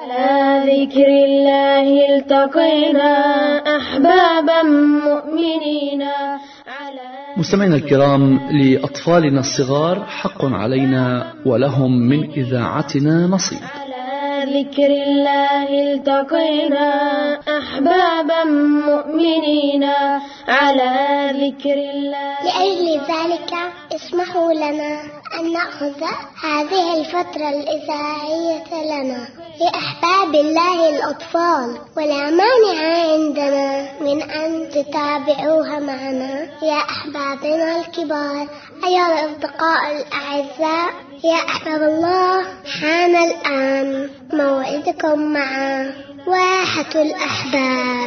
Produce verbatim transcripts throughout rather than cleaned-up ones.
على ذكر الله التقينا أحبابا مؤمنين. مستمعينا الكرام، لأطفالنا الصغار حق علينا ولهم من إذاعتنا نصيب. ذكر الله التقينا أحبابا مؤمنين على ذكر الله. لأجل ذلك اسمحوا لنا أن نأخذ هذه الفترة الإذاعية لنا لأحباب الله الأطفال، ولا مانع عندنا من أن تتابعوها معنا يا أحبابنا الكبار. أيها الأصدقاء الأعزاء، يا أحباب الله، حان الآن موعدكم مع واحة الأحباب.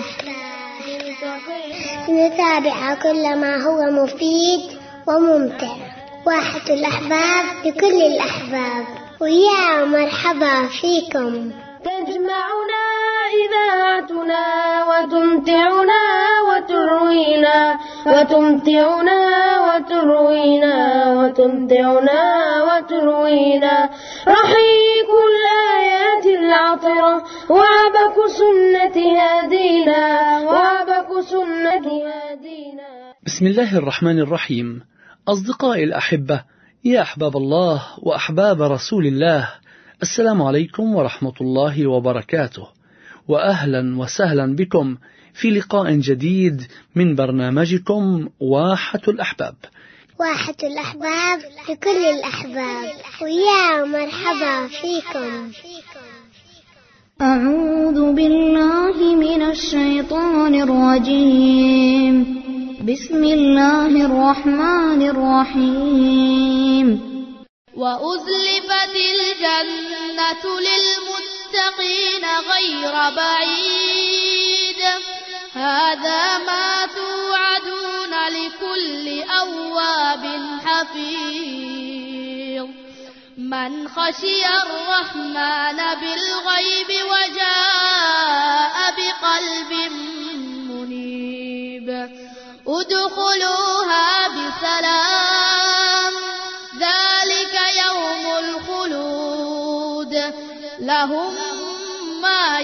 نتابع كل ما هو مفيد وممتع. واحة الأحباب لكل الأحباب، ويا مرحبا فيكم. تجمعنا إذاعتنا وتمتعنا وتروينا وتمتعنا وتروينا وتمتعنا وتروينا رحيق الآيات العطرة وعبك سنة هادينا وعبك سنة هادينا. بسم الله الرحمن الرحيم. أصدقائي الأحبة، يا أحباب الله وأحباب رسول الله، السلام عليكم ورحمة الله وبركاته، وأهلا وسهلا بكم في لقاء جديد من برنامجكم واحة الأحباب. واحة الأحباب لكل الأحباب، ويا مرحبا فيكم. أعوذ بالله من الشيطان الرجيم. بسم الله الرحمن الرحيم. وأزلفت الجنة للمتقين غير بعيد، هذا ما توعدون لكل أواب حفيظ. من خشي الرحمن بالغيب وجاء بقلب منيب، ادخلوها بسلام، ذلك يوم الخلود، لهم ما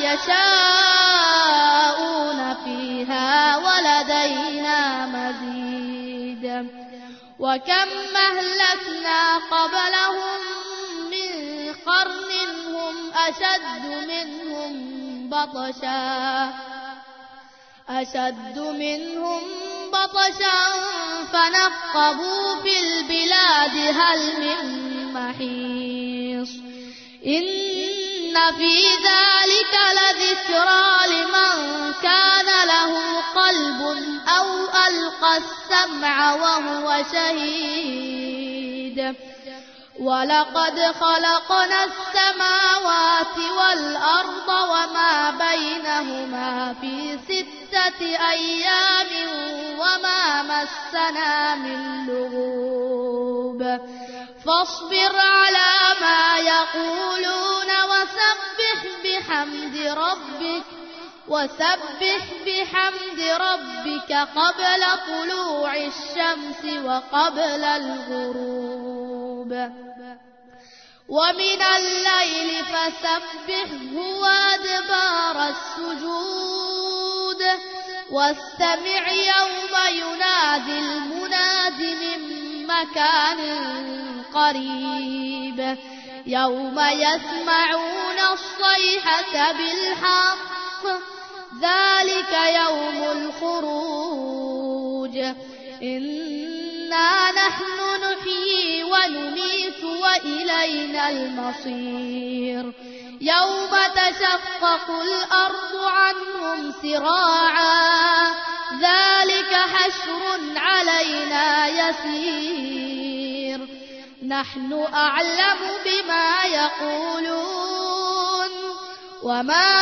يشاءون فيها ولدينا مزيد. وكم أهلكنا قبلهم من قرن هم أشد منهم بطشا أشد منهم بطشا فنقبوا في البلاد هل من محيص. إن في ذلك لذكرى لمن كان له قلب أو ألقى السمع وهو شهيد. ولقد خلقنا السماوات والأرض وما بينهما في ستة أيام وما مسنا من لغوب. فاصبر على ما يقولون وسبح بحمد ربك وسبح بحمد ربك قبل طلوع الشمس وقبل الغروب. ومن الليل فسبحه وأدبار السجود، واستمع يوم ينادي المناد من مكان قريب، يوم يسمعون الصيحة بالحق، ذلك يوم الخروج. إنا نحن نحيي ونميت وإلينا المصير. يوم تشقق الأرض عنهم سراعا، ذلك حشر علينا يسير. نحن أعلم بما يقولون وما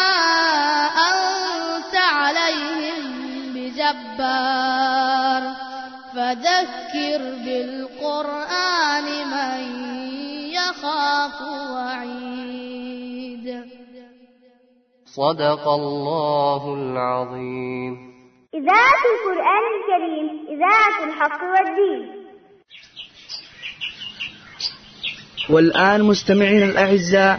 أنت عليهم بجبار، فذكر بالقرآن من يخاف وعيد. صدق الله العظيم. إذاعة القرآن الكريم، إذاعة الحق والدين. والآن مستمعين الأعزاء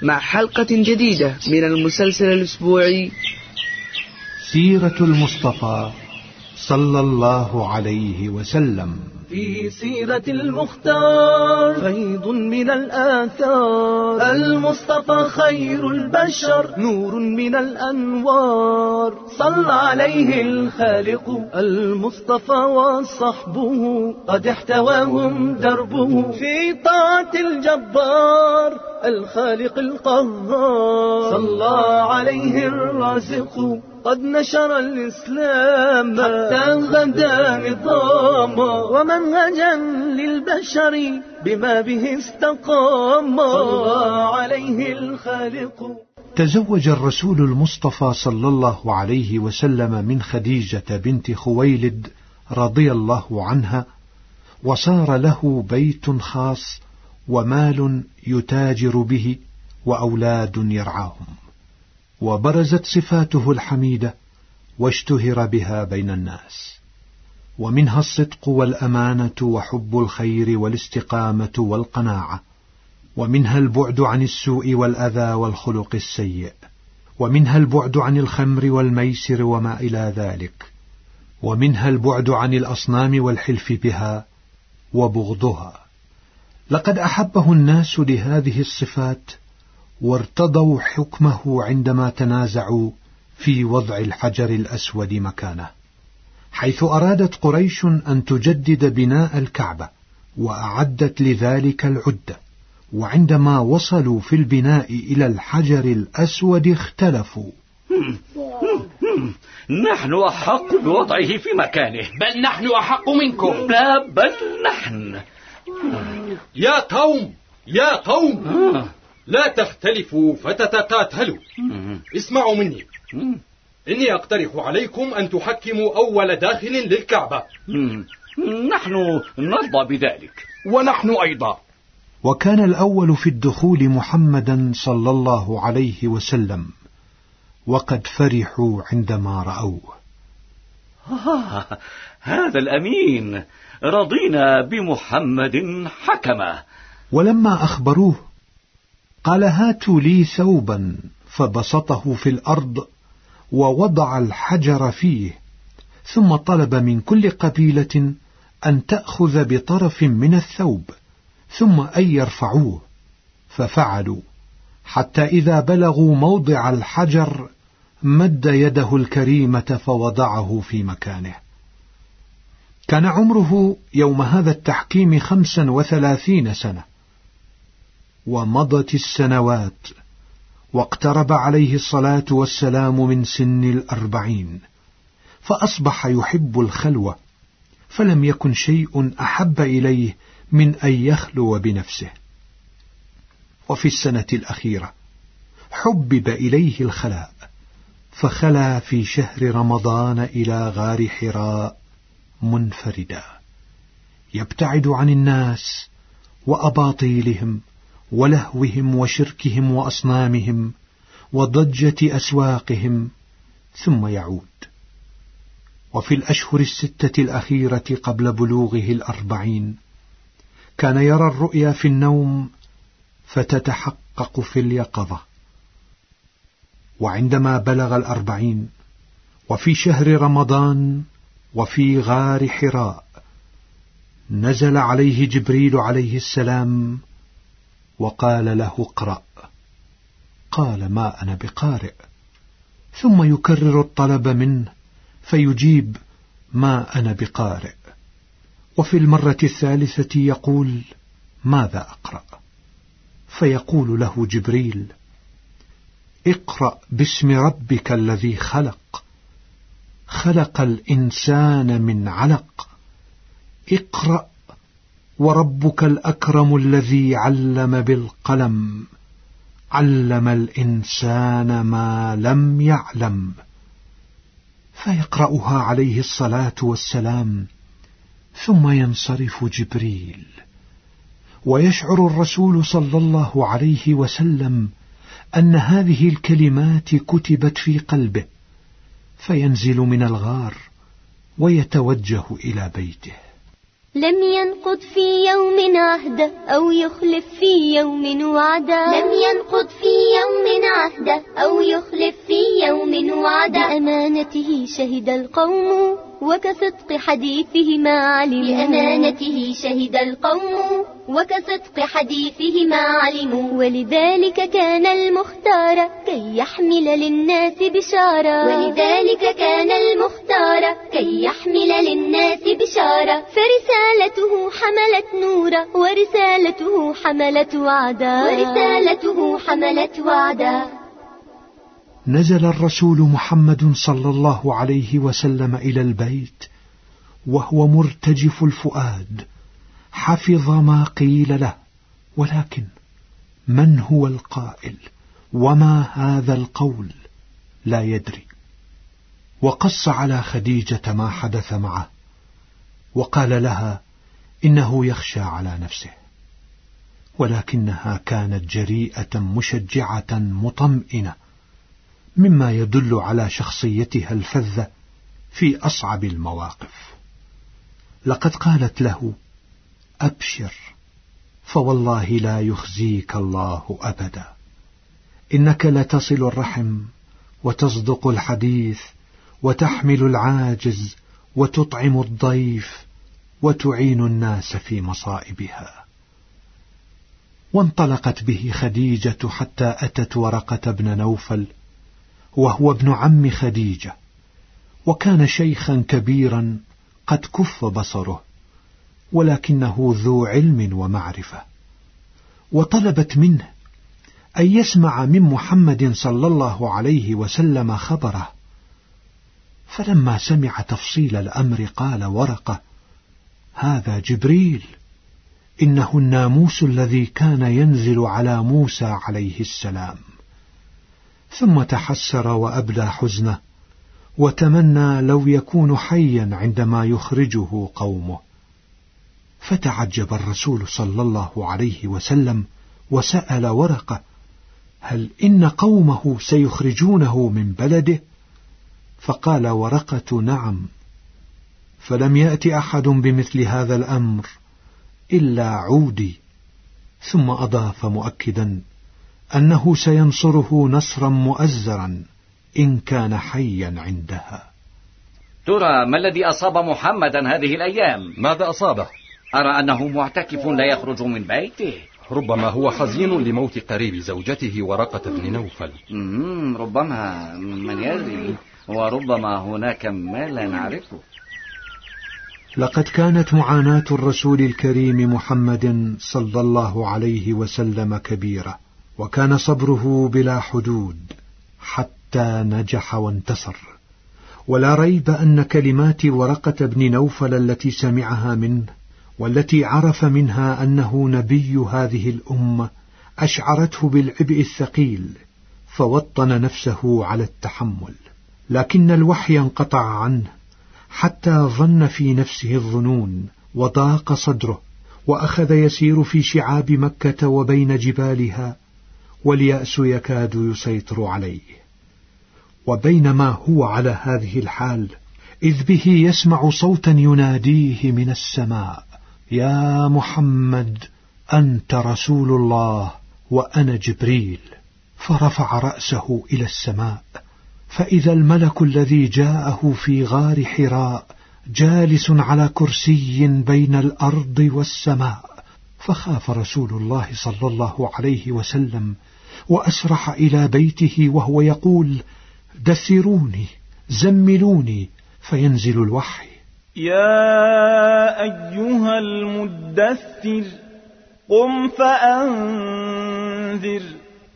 مع حلقة جديدة من المسلسل الأسبوعي سيرة المصطفى صلى الله عليه وسلم. في سيرة المختار فيض من الآثار، المصطفى خير البشر نور من الأنوار، صلى عليه الخالق المصطفى وصحبه، قد احتواهم دربه في طاعة الجبار الخالق القهار، صلى عليه الرازق قد نشر الإسلام حتى غدا نظاما ومنهجا للبشر بما به استقام، صلى عليه الخالق. تزوج الرسول المصطفى صلى الله عليه وسلم من خديجة بنت خويلد رضي الله عنها، وصار له بيت خاص ومال يتاجر به وأولاد يرعاهم، وبرزت صفاته الحميدة واشتهر بها بين الناس، ومنها الصدق والأمانة وحب الخير والاستقامة والقناعة، ومنها البعد عن السوء والأذى والخلق السيء، ومنها البعد عن الخمر والميسر وما إلى ذلك، ومنها البعد عن الأصنام والحلف بها وبغضها. لقد أحبه الناس لهذه الصفات وارتضوا حكمه عندما تنازعوا في وضع الحجر الأسود مكانه، حيث أرادت قريش أن تجدد بناء الكعبة وأعدت لذلك العدة، وعندما وصلوا في البناء إلى الحجر الأسود اختلفوا. نحن أحق بوضعه في مكانه. بل نحن أحق منكم. لا بل نحن. يا قوم يا قوم لا تختلفوا فتتقاتلوا. اسمعوا مني، إني أقترح عليكم أن تحكموا أول داخل للكعبة. نحن نرضى بذلك. ونحن أيضا. وكان الأول في الدخول محمدا صلى الله عليه وسلم، وقد فرحوا عندما رأوه. آه هذا الأمين، رضينا بمحمد حكما. ولما أخبروه قال: هاتوا لي ثوبا، فبسطه في الأرض ووضع الحجر فيه، ثم طلب من كل قبيلة أن تأخذ بطرف من الثوب ثم أن يرفعوه، ففعلوا، حتى إذا بلغوا موضع الحجر مد يده الكريمة فوضعه في مكانه. كان عمره يوم هذا التحكيم خمسا وثلاثين سنة، ومضت السنوات واقترب عليه الصلاة والسلام من سن الأربعين، فأصبح يحب الخلوة، فلم يكن شيء أحب إليه من أن يخلو بنفسه. وفي السنة الأخيرة حبب إليه الخلاء، فخلا في شهر رمضان إلى غار حراء منفردا، يبتعد عن الناس وأباطيلهم ولهوهم وشركهم وأصنامهم وضجة أسواقهم، ثم يعود. وفي الأشهر الستة الأخيرة قبل بلوغه الأربعين كان يرى الرؤيا في النوم فتتحقق في اليقظة. وعندما بلغ الأربعين وفي شهر رمضان وفي غار حراء، نزل عليه جبريل عليه السلام وقال له: اقرأ. قال: ما أنا بقارئ. ثم يكرر الطلب منه فيجيب: ما أنا بقارئ. وفي المرة الثالثة يقول: ماذا أقرأ؟ فيقول له جبريل: اقرأ باسم ربك الذي خلق، خلق الإنسان من علق، اقرأ وربك الأكرم الذي علم بالقلم، علم الإنسان ما لم يعلم. فيقرأها عليه الصلاة والسلام، ثم ينصرف جبريل، ويشعر الرسول صلى الله عليه وسلم أن هذه الكلمات كتبت في قلبه، فينزل من الغار ويتوجه إلى بيته. لم ينقض في يوم عهدا أو يخلف في يوم وعدا. لم ينقض في يوم عهدا أو يخلف في يوم وعدا. بأمانته شهد القوم وكصدق حديثه ما علموا. بأمانته شهد القوم وكصدق حديثه ما علموا. ولذلك كان المختار كي يحمل للناس بشارة. ولذلك كان المختار كي يحمل للناس بشارة. فرسالته حملت نورا ورسالته حملت وعدا. ورسالته حملت وعدا. نزل الرسول محمد صلى الله عليه وسلم إلى البيت وهو مرتجف الفؤاد، حفظ ما قيل له، ولكن من هو القائل وما هذا القول لا يدري. وقص على خديجة ما حدث معه، وقال لها إنه يخشى على نفسه، ولكنها كانت جريئة مشجعة مطمئنة، مما يدل على شخصيتها الفذة في أصعب المواقف. لقد قالت له: أبشر، فوالله لا يخزيك الله أبدا، إنك لتصل الرحم وتصدق الحديث وتحمل العاجز وتطعم الضيف وتعين الناس في مصائبها. وانطلقت به خديجة حتى أتت ورقة بن نوفل، وهو ابن عم خديجة، وكان شيخا كبيرا قد كف بصره، ولكنه ذو علم ومعرفة. وطلبت منه أن يسمع من محمد صلى الله عليه وسلم خبره. فلما سمع تفصيل الأمر قال ورقة: هذا جبريل، إنه الناموس الذي كان ينزل على موسى عليه السلام. ثم تحسر وأبدى حزنه، وتمنى لو يكون حيا عندما يخرجه قومه. فتعجب الرسول صلى الله عليه وسلم وسأل ورقة: هل إن قومه سيخرجونه من بلده؟ فقال ورقة: نعم. فلم يأت أحد بمثل هذا الأمر إلا عودي. ثم أضاف مؤكدا أنه سينصره نصرا مؤزرا إن كان حيا عندها. ترى ما الذي أصاب محمدا هذه الأيام؟ ماذا أصابه؟ أرى أنه معتكف لا يخرج من بيته. ربما هو حزين لموت قريب زوجته ورقة بن نوفل. ربما، من يدري، وربما هناك ما لا نعرفه. لقد كانت معاناة الرسول الكريم محمد صلى الله عليه وسلم كبيرة، وكان صبره بلا حدود حتى نجح وانتصر. ولا ريب أن كلمات ورقة بن نوفل التي سمعها منه، والتي عرف منها أنه نبي هذه الأمة، أشعرته بالعبء الثقيل، فوطن نفسه على التحمل. لكن الوحي انقطع عنه حتى ظن في نفسه الظنون، وضاق صدره، وأخذ يسير في شعاب مكة وبين جبالها، واليأس يكاد يسيطر عليه. وبينما هو على هذه الحال، إذ به يسمع صوتا يناديه من السماء: يا محمد، أنت رسول الله وأنا جبريل. فرفع رأسه إلى السماء، فإذا الملك الذي جاءه في غار حراء جالس على كرسي بين الأرض والسماء. فخاف رسول الله صلى الله عليه وسلم، وأسرح إلى بيته وهو يقول: دثروني، زملوني، فينزل الوحي: يا أيها المدثر، قم فأنذر،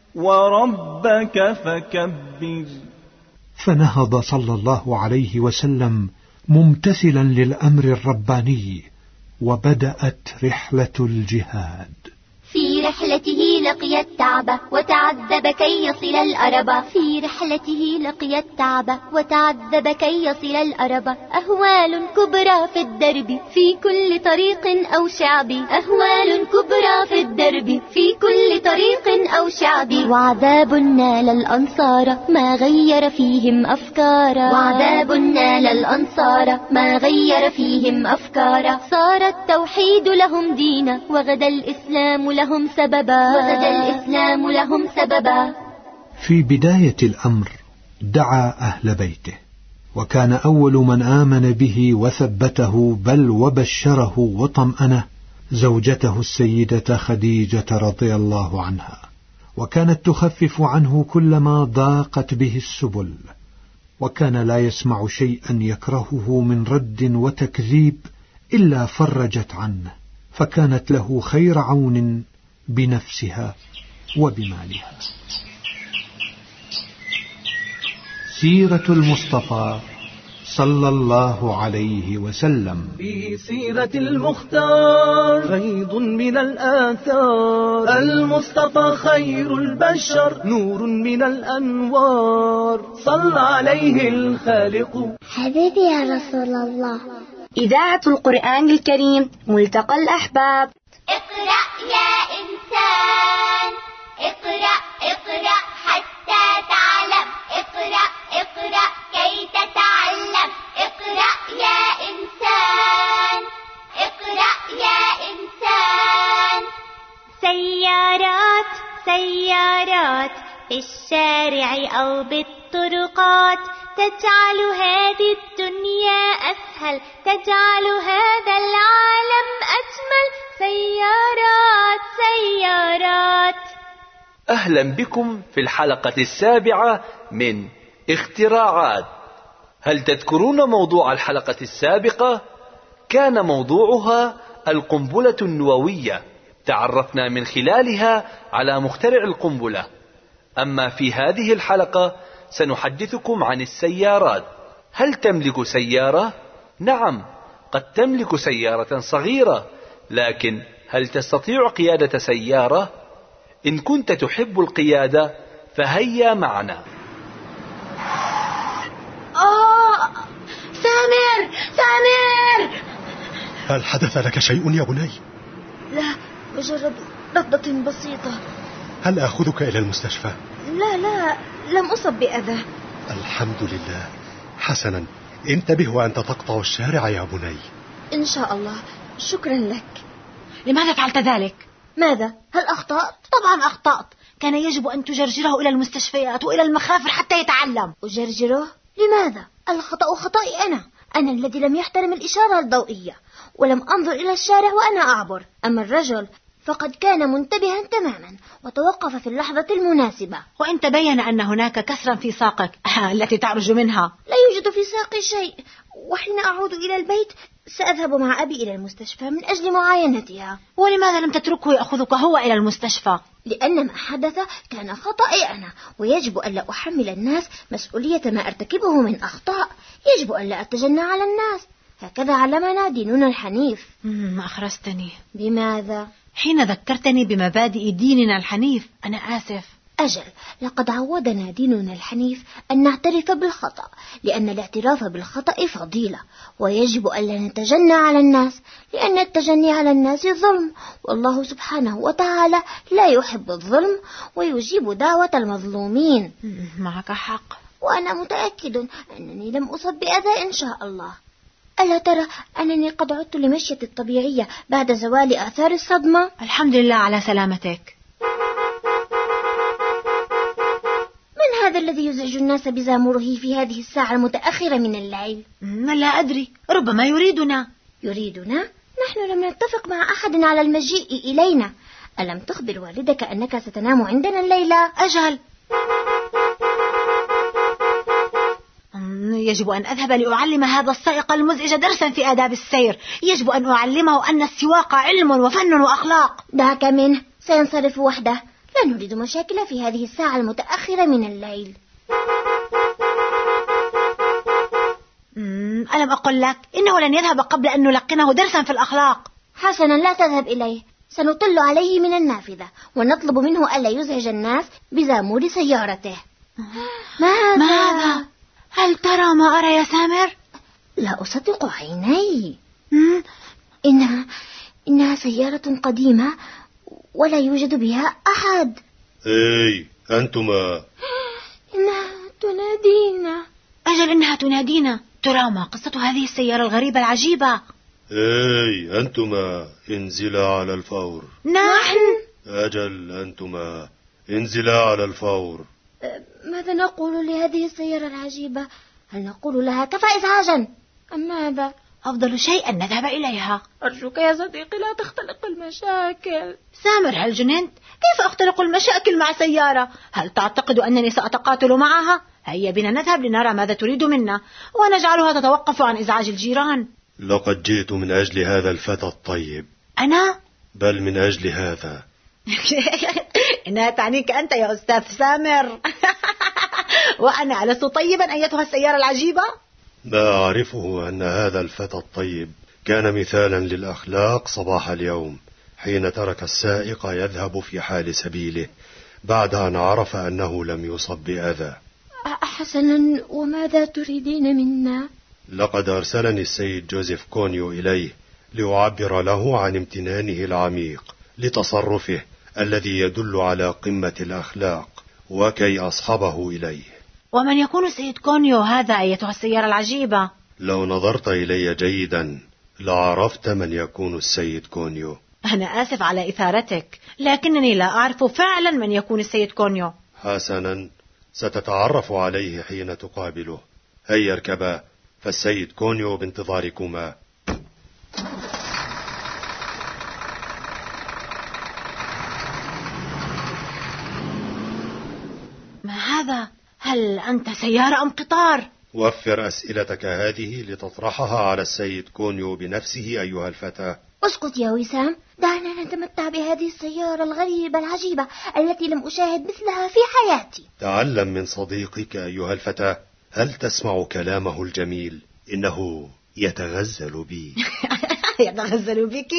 وربك فكبر. فنهض صلى الله عليه وسلم ممتثلا للأمر الرباني، وبدأت رحلة الجهاد. في في رحلته لقي التعب وتعذب كي يصل الأرب في رحلته لقي التعب وتعذب كي يصل الأرب أهوال كبرى في الدرب في كل طريق أو شعب أهوال كبرى في الدرب في كل طريق أو شعب وعذاب نال الأنصار ما غير فيهم أفكارا وعذاب نال الأنصار ما غير فيهم أفكارا صار التوحيد لهم دينا وغدا الإسلام لهم سببا وغدا الإسلام لهم سببا. في بداية الأمر دعا أهل بيته، وكان أول من آمن به وثبته بل وبشره وطمأنه زوجته السيدة خديجة رضي الله عنها، وكانت تخفف عنه كلما ضاقت به السبل، وكان لا يسمع شيئا يكرهه من رد وتكذيب إلا فرجت عنه، فكانت له خير عون بنفسها وبمالها. سيرة المصطفى صلى الله عليه وسلم. في سيرة المختار فيض من الآثار، المصطفى خير البشر نور من الأنوار، صلى عليه الخالق. حبيبي يا رسول الله. إذاعة القرآن الكريم ملتقى الأحباب. اقرأ يا إنسان، اقرأ اقرأ حتى تعلم، اقرأ اقرأ كي تتعلم، اقرأ يا إنسان، اقرأ يا إنسان. سيارات سيارات في الشارع أو بالطرقات، تجعل هذه الدنيا أسهل، تجعل هذا العالم أجمل. سيارات سيارات. أهلا بكم في الحلقة السابعة من اختراعات. هل تذكرون موضوع الحلقة السابقة؟ كان موضوعها القنبلة النووية، تعرفنا من خلالها على مخترع القنبلة. أما في هذه الحلقة سنحدثكم عن السيارات. هل تملك سيارة؟ نعم، قد تملك سيارة صغيرة، لكن هل تستطيع قيادة سيارة؟ إن كنت تحب القيادة فهيا معنا. آه سامر سامر، هل حدث لك شيء يا بني؟ لا، مجرد رضة بسيطة. هل أخذك إلى المستشفى؟ لا لا، لم أصب بأذى. الحمد لله. حسنا، انتبه وأنت تقطع الشارع يا بني. إن شاء الله، شكرا لك. لماذا فعلت ذلك؟ ماذا؟ هل أخطأت؟ طبعا أخطأت، كان يجب أن تجرجره إلى المستشفيات وإلى المخافر حتى يتعلم. أجرجره؟ لماذا؟ الخطأ خطأي أنا، أنا الذي لم يحترم الإشارة الضوئية ولم أنظر إلى الشارع وأنا أعبر. أما الرجل فقد كان منتبها تماما وتوقف في اللحظة المناسبة. وإن تبين أن هناك كسرا في ساقك التي تعرج منها. لا يوجد في ساقي شيء، وحين أعود إلى البيت سأذهب مع أبي إلى المستشفى من أجل معاينتها. ولماذا لم تتركه يأخذك هو إلى المستشفى؟ لأن ما حدث كان خطأي أنا، ويجب أن لا أحمل الناس مسؤولية ما أرتكبه من أخطاء. يجب أن لا أتجنى على الناس، هكذا علمنا ديننا الحنيف. ما أخرستني. بماذا؟ حين ذكرتني بمبادئ ديننا الحنيف. أنا آسف. أجل، لقد عودنا ديننا الحنيف أن نعترف بالخطأ، لأن الاعتراف بالخطأ فضيلة، ويجب ألا نتجنى على الناس، لأن التجني على الناس ظلم، والله سبحانه وتعالى لا يحب الظلم ويجيب دعوة المظلومين. معك حق، وأنا متأكد أنني لم أصب بأذى إن شاء الله. ألا ترى أنني قد عدت لمشيتي الطبيعية بعد زوال آثار الصدمة؟ الحمد لله على سلامتك. من هذا الذي يزعج الناس بزامره في هذه الساعة المتأخرة من الليل؟ لا أدري، ربما يريدنا. يريدنا؟ نحن لم نتفق مع أحد على المجيء إلينا. ألم تخبر والدك أنك ستنام عندنا الليلة؟ أجل، يجب أن أذهب لأعلم هذا السائق المزعج درسا في آداب السير. يجب أن أعلمه أن السواقة علم وفن وأخلاق. دعك منه، سينصرف وحده. لا نريد مشاكل في هذه الساعة المتأخرة من الليل. ألم أقل لك إنه لن يذهب قبل أن نلقنه درسا في الأخلاق. حسنا، لا تذهب إليه. سنطل عليه من النافذة ونطلب منه ألا يزعج الناس بزامور سيارته. ما هذا؟ ما هذا؟ هل ترى ما أرى يا سامر؟ لا أصدق عيني. إنها إنها سيارة قديمة ولا يوجد بها أحد. اي أنتما. إنها تنادينا. أجل إنها تنادينا. ترى ما قصة هذه السيارة الغريبة العجيبة؟ اي أنتما انزلا على الفور. نحن؟ أجل أنتما انزلا على الفور. ماذا نقول لهذه السيارة العجيبة؟ هل نقول لها كفى إزعاجا أم ماذا؟ أفضل شيء أن نذهب إليها. أرجوك يا صديقي لا تختلق المشاكل. سامر هل جننت؟ كيف أختلق المشاكل مع سيارة؟ هل تعتقد أنني سأتقاتل معها؟ هيا بنا نذهب لنرى ماذا تريد منا ونجعلها تتوقف عن إزعاج الجيران. لقد جئت من أجل هذا الفتى الطيب. أنا؟ بل من أجل هذا. إنها تعنيك أنت يا أستاذ سامر. وأنا ألست طيبا أيتها السيارة العجيبة؟ لا أعرفه أن هذا الفتى الطيب كان مثالا للأخلاق صباح اليوم حين ترك السائق يذهب في حال سبيله بعد أن عرف أنه لم يصب بأذى. حسنا، وماذا تريدين منا؟ لقد أرسلني السيد جوزيف كونيو إليه لأعبر له عن امتنانه العميق لتصرفه الذي يدل على قمة الأخلاق وكي أصحبه إليه. ومن يكون السيد كونيو هذا أيتها السيارة العجيبة؟ لو نظرت إلي جيدا لعرفت من يكون السيد كونيو. أنا آسف على إثارتك، لكنني لا أعرف فعلا من يكون السيد كونيو. حسنا، ستتعرف عليه حين تقابله. هيا اركبا، فالسيد كونيو بانتظاركما. ما هذا؟ هل أنت سيارة أم قطار؟ وفر أسئلتك هذه لتطرحها على السيد كونيو بنفسه أيها الفتى. اسكت يا وسام، دعنا نتمتع بهذه السيارة الغريبة العجيبة التي لم أشاهد مثلها في حياتي. تعلم من صديقك أيها الفتى. هل تسمع كلامه الجميل؟ إنه يتغزل بي. يتغزل بك؟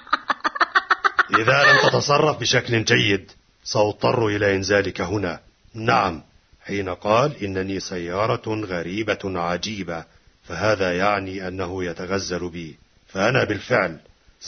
إذا لم تتصرف بشكل جيد سأضطر إلى إنزالك هنا. نعم، حين قال إنني سيارة غريبة عجيبة فهذا يعني أنه يتغزل بي، فأنا بالفعل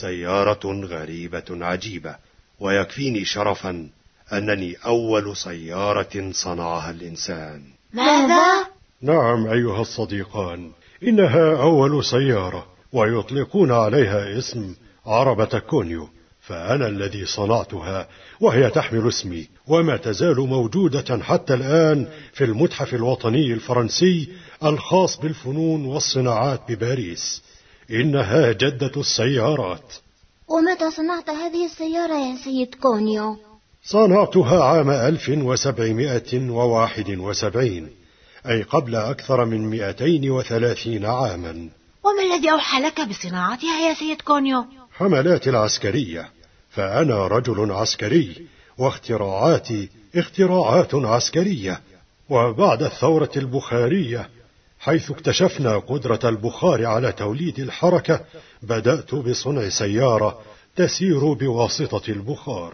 سيارة غريبة عجيبة، ويكفيني شرفا أنني أول سيارة صنعها الإنسان. ماذا؟ نعم أيها الصديقان، إنها أول سيارة ويطلقون عليها اسم عربة كونيو، فأنا الذي صنعتها وهي تحمل اسمي وما تزال موجودة حتى الآن في المتحف الوطني الفرنسي الخاص بالفنون والصناعات بباريس. إنها جدة السيارات. ومتى صنعت هذه السيارة يا سيد كونيو؟ صنعتها عام ألف وسبعمائة وواحد وسبعين، أي قبل أكثر من مئتين وثلاثين عاما. وما الذي أوحى لك بصناعتها يا سيد كونيو؟ حملات العسكرية، فأنا رجل عسكري واختراعاتي اختراعات عسكرية. وبعد الثورة البخارية حيث اكتشفنا قدرة البخار على توليد الحركة بدأت بصنع سيارة تسير بواسطة البخار.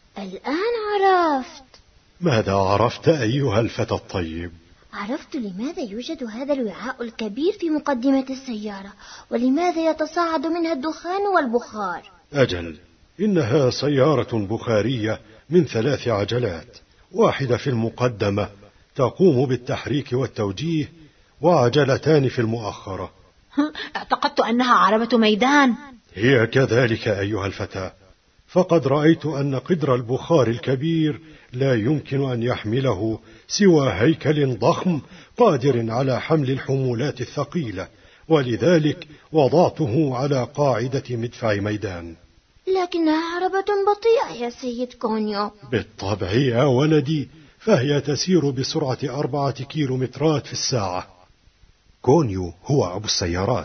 الآن عرفت. ماذا عرفت أيها الفتى الطيب؟ عرفت لماذا يوجد هذا الوعاء الكبير في مقدمة السيارة ولماذا يتصاعد منها الدخان والبخار. أجل، إنها سيارة بخارية من ثلاث عجلات، واحدة في المقدمة تقوم بالتحريك والتوجيه، وعجلتان في المؤخرة. اعتقدت أنها عربة ميدان. هي كذلك أيها الفتى، فقد رأيت أن قدر البخار الكبير لا يمكن أن يحمله سوى هيكل ضخم قادر على حمل الحمولات الثقيلة، ولذلك وضعته على قاعدة مدفع ميدان. لكنها عربة بطيئة يا سيد كونيو. بالطبع يا ولدي، فهي تسير بسرعة أربعة كيلومترات في الساعة. كونيو هو أبو السيارات،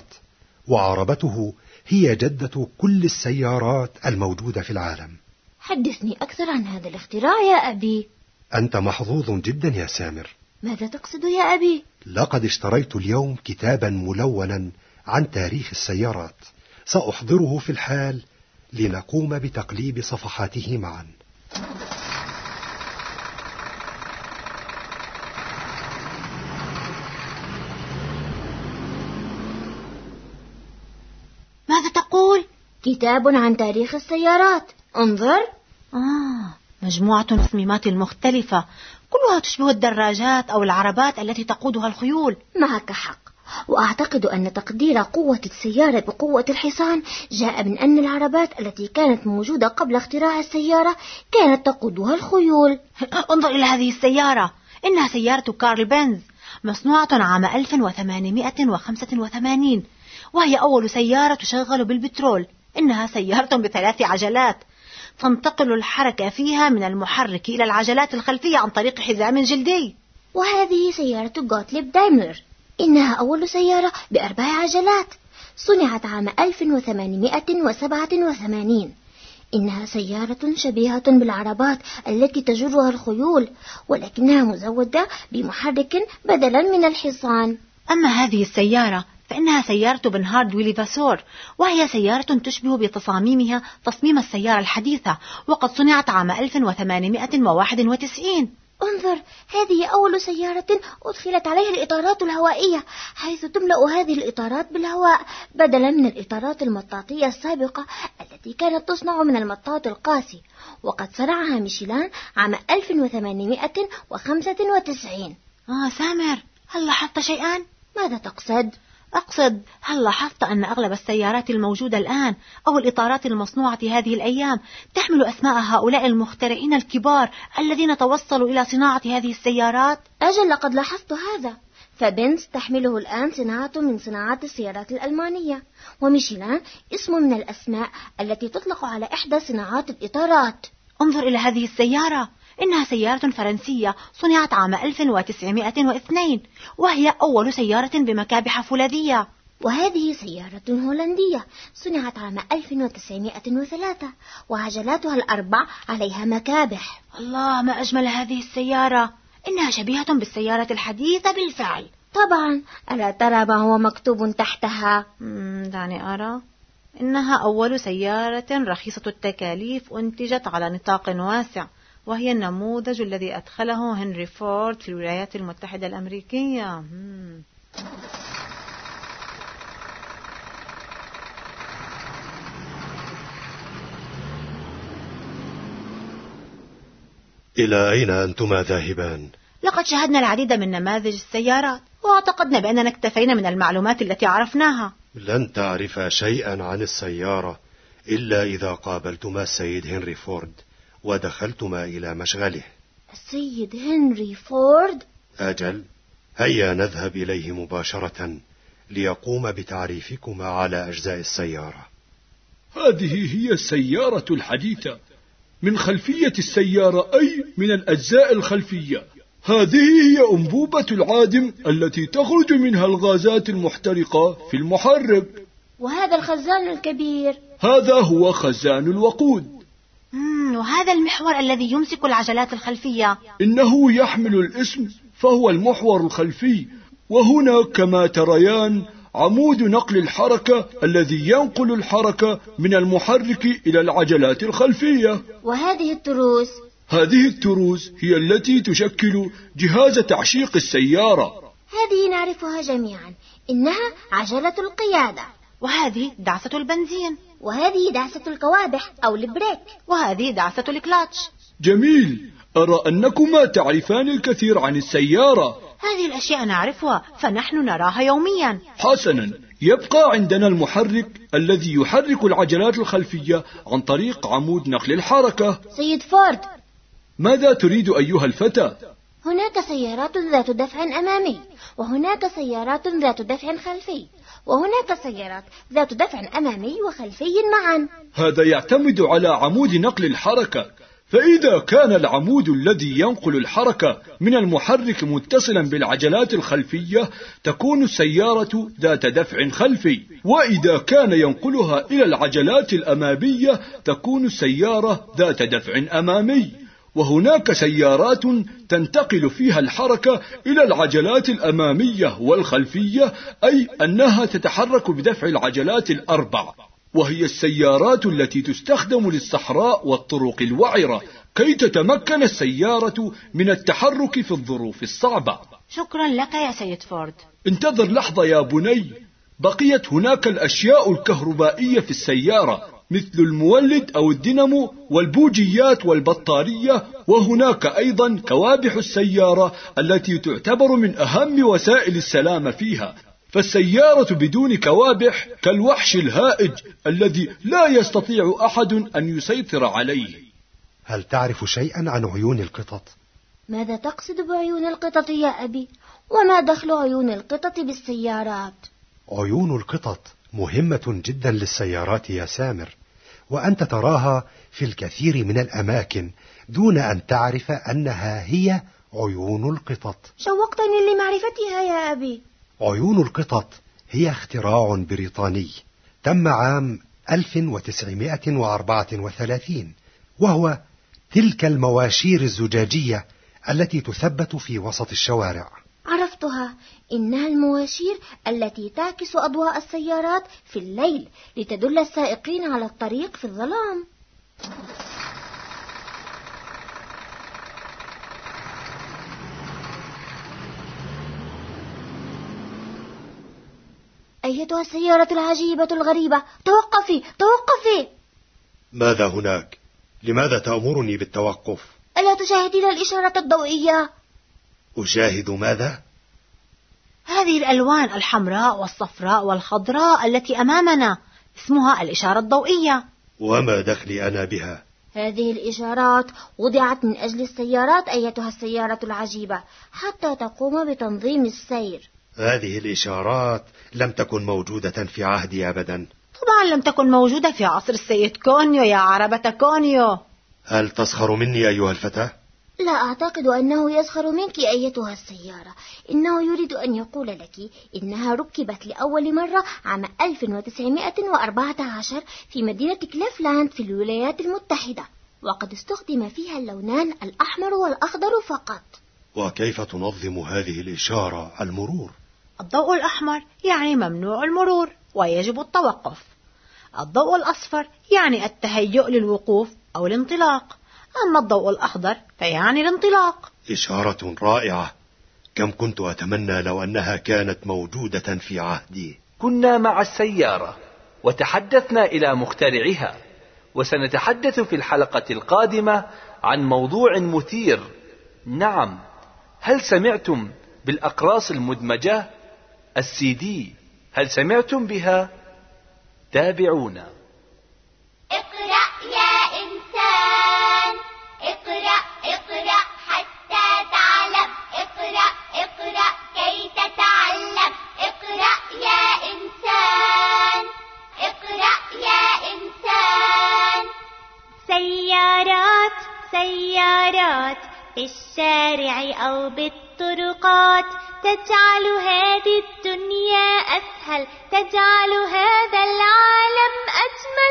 وعربته هي جدة كل السيارات الموجودة في العالم. حدثني أكثر عن هذا الاختراع يا أبي. أنت محظوظ جدا يا سامر. ماذا تقصد يا أبي؟ لقد اشتريت اليوم كتابا ملونا عن تاريخ السيارات، سأحضره في الحال لنقوم بتقليب صفحاته معا. ماذا تقول؟ كتاب عن تاريخ السيارات. انظر. آه مجموعة التصميمات المختلفة كلها تشبه الدراجات أو العربات التي تقودها الخيول. معك حق، وأعتقد أن تقدير قوة السيارة بقوة الحصان جاء من أن العربات التي كانت موجودة قبل اختراع السيارة كانت تقودها الخيول. انظر إلى هذه السيارة، إنها سيارة كارل بنز مصنوعة عام ألف وثمانمائة وخمسة وثمانين، وهي أول سيارة تشغل بالبترول. إنها سيارة بثلاث عجلات تنتقل الحركة فيها من المحرك إلى العجلات الخلفية عن طريق حزام جلدي. وهذه سيارة غوتليب دايملر، إنها أول سيارة بأربع عجلات، صنعت عام ألف وثمانمائة وسبعة وثمانين. إنها سيارة شبيهة بالعربات التي تجرها الخيول، ولكنها مزودة بمحرك بدلا من الحصان. أما هذه السيارة فإنها سيارة بنهارد ويلي فاسور، وهي سيارة تشبه بتصاميمها تصميم السيارة الحديثة، وقد صنعت عام ألف وثمانمائة وواحد وتسعين. انظر، هذه أول سيارة أدخلت عليها الإطارات الهوائية، حيث تملأ هذه الإطارات بالهواء بدلا من الإطارات المطاطية السابقة التي كانت تصنع من المطاط القاسي، وقد صنعها ميشيلان عام ألف وثمانمائة وخمسة وتسعين. آه سامر، هل لاحظت شيئا؟ ماذا تقصد؟ أقصد هل لاحظت أن أغلب السيارات الموجودة الآن أو الإطارات المصنوعة هذه الأيام تحمل أسماء هؤلاء المخترعين الكبار الذين توصلوا إلى صناعة هذه السيارات؟ أجل، لقد لاحظت هذا، فبنز تحمله الآن صناعة من صناعات السيارات الألمانية، وميشيلان اسم من الأسماء التي تطلق على إحدى صناعات الإطارات. انظر إلى هذه السيارة، إنها سيارة فرنسية صنعت عام ألف وتسعمائة واثنين، وهي أول سيارة بمكابح فولاذية. وهذه سيارة هولندية صنعت عام ألف وتسعمائة وثلاثة، وعجلاتها الأربع عليها مكابح. الله، ما أجمل هذه السيارة، إنها شبيهة بالسيارة الحديثة بالفعل. طبعا، ألا ترى ما هو مكتوب تحتها؟ دعني أرى. إنها أول سيارة رخيصة التكاليف أنتجت على نطاق واسع، وهي النموذج الذي أدخله هنري فورد في الولايات المتحدة الأمريكية. مم. إلى أين أنتما ذاهبان؟ لقد شاهدنا العديد من نماذج السيارات، واعتقدنا بأننا اكتفينا من المعلومات التي عرفناها. لن تعرف شيئا عن السيارة إلا إذا قابلتما السيد هنري فورد ودخلتما إلى مشغله. السيد هنري فورد؟ أجل، هيا نذهب إليه مباشرة ليقوم بتعريفكما على أجزاء السيارة. هذه هي السيارة الحديثة، من خلفية السيارة أي من الأجزاء الخلفية. هذه هي أنبوبة العادم التي تخرج منها الغازات المحترقة في المحرك. وهذا الخزان الكبير؟ هذا هو خزان الوقود. مم وهذا المحور الذي يمسك العجلات الخلفية؟ إنه يحمل الاسم، فهو المحور الخلفي. وهنا كما تريان عمود نقل الحركة الذي ينقل الحركة من المحرك إلى العجلات الخلفية. وهذه التروس؟ هذه التروس هي التي تشكل جهاز تعشيق السيارة. هذه نعرفها جميعا، إنها عجلة القيادة. وهذه دعسة البنزين. وهذه دعسة الكوابح أو البريك. وهذه دعسة الكلاتش. جميل، أرى أنكما تعرفان الكثير عن السيارة. هذه الأشياء نعرفها، فنحن نراها يوميا. حسنا، يبقى عندنا المحرك الذي يحرك العجلات الخلفية عن طريق عمود نقل الحركة. سيد فورد، ماذا تريد أيها الفتى؟ هناك سيارات ذات دفع أمامي، وهناك سيارات ذات دفع خلفي، وهناك سيارات ذات دفع أمامي وخلفي معا. هذا يعتمد على عمود نقل الحركة، فإذا كان العمود الذي ينقل الحركة من المحرك متصلا بالعجلات الخلفية تكون السيارة ذات دفع خلفي، وإذا كان ينقلها إلى العجلات الأمامية تكون السيارة ذات دفع أمامي. وهناك سيارات تنتقل فيها الحركة إلى العجلات الأمامية والخلفية، أي أنها تتحرك بدفع العجلات الأربع. وهي السيارات التي تستخدم للصحراء والطرق الوعرة كي تتمكن السيارة من التحرك في الظروف الصعبة. شكرا لك يا سيد فورد. انتظر لحظة يا بني، بقيت هناك الأشياء الكهربائية في السيارة مثل المولد أو الدينامو والبوجيات والبطارية، وهناك أيضا كوابح السيارة التي تعتبر من أهم وسائل السلامة فيها. فالسيارة بدون كوابح كالوحش الهائج الذي لا يستطيع أحد أن يسيطر عليه. هل تعرف شيئا عن عيون القطط؟ ماذا تقصد بعيون القطط يا أبي؟ وما دخل عيون القطط بالسيارات؟ عيون القطط مهمة جدا للسيارات يا سامر، وأنت تراها في الكثير من الأماكن دون أن تعرف أنها هي عيون القطط. شوقتني لمعرفتها يا أبي. عيون القطط هي اختراع بريطاني تم عام ألف وتسعمائة وأربعة وثلاثين، وهو تلك المواشير الزجاجية التي تثبت في وسط الشوارع. عرفتها، إنها المواشير التي تعكس أضواء السيارات في الليل لتدل السائقين على الطريق في الظلام. أيتها السيارة العجيبة الغريبة، توقفي توقفي. ماذا هناك؟ لماذا تأمرني بالتوقف؟ ألا تشاهدين الإشارة الضوئية؟ أشاهد ماذا؟ هذه الألوان الحمراء والصفراء والخضراء التي أمامنا اسمها الإشارة الضوئية. وما دخلي أنا بها؟ هذه الإشارات وضعت من أجل السيارات أيتها السيارة العجيبة حتى تقوم بتنظيم السير. هذه الإشارات لم تكن موجودة في عهدي أبدا. طبعا لم تكن موجودة في عصر السيد كونيو يا عربة كونيو. هل تسخر مني أيها الفتى؟ لا أعتقد أنه يسخر منك أيتها السيارة، إنه يريد أن يقول لك إنها ركبت لأول مرة عام ألف وتسعمائة وأربعة عشر في مدينة كليفلاند في الولايات المتحدة، وقد استخدم فيها اللونان الأحمر والأخضر فقط. وكيف تنظم هذه الإشارة المرور؟ الضوء الأحمر يعني ممنوع المرور ويجب التوقف. الضوء الأصفر يعني التهيؤ للوقوف أو الانطلاق، أما الضوء الأخضر فيعني الانطلاق. إشارة رائعة، كم كنت أتمنى لو أنها كانت موجودة في عهدي. كنا مع السيارة وتحدثنا إلى مخترعها، وسنتحدث في الحلقة القادمة عن موضوع مثير. نعم، هل سمعتم بالأقراص المدمجة السي دي؟ هل سمعتم بها؟ تابعونا. اقرأ يا إنسان، اقرأ اقرأ حتى تعلم، اقرأ اقرأ كي تتعلم. اقرأ يا إنسان، اقرأ يا إنسان. سيارات سيارات في الشارع أو بالطرقات، تجعل هذه الدنيا أسهل، تجعل هذا العالم أجمل.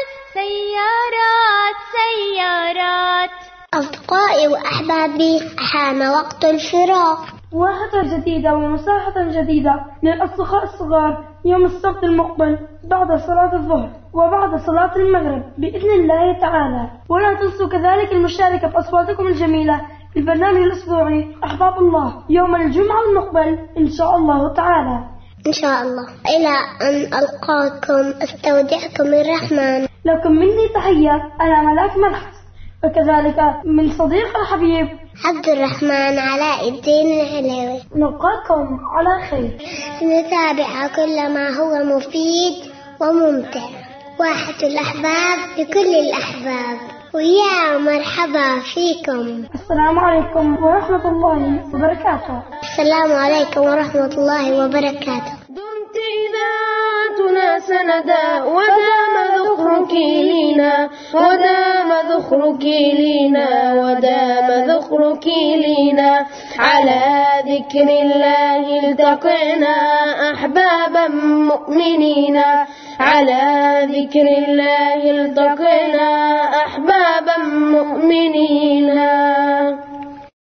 سيارات سيارات. أصدقائي وأحبابي، حان وقت الفراق. واحدة جديدة ومساحة جديدة للأصدقاء الصغار يوم السبت المقبل بعد صلاة الظهر وبعد صلاة المغرب بإذن الله تعالى. ولا تنسوا كذلك المشاركة بأصواتكم الجميلة في البرنامج الأسبوعي أحباب الله يوم الجمعة المقبل إن شاء الله تعالى. إن شاء الله. إلى أن ألقاكم أستودعكم الرحمن. لكم مني تحية، أنا ملاك ملحس، وكذلك من صديق الحبيب عبد الرحمن علاء الدين العلوي. نلقاكم على خير، نتابع كل ما هو مفيد وممتع. واحة الأحباب لكل الأحباب، ويا مرحبا فيكم. السلام عليكم ورحمة الله وبركاته. السلام عليكم ورحمة الله وبركاته. دمت إذاعتنا سندا، ودام ذخرك لينا، ودام ذخرك لينا، ودام ذخرك لينا. على ذكر الله التقينا أحبابا مؤمنين، على ذكر الله التقينا أحبابا مؤمنين.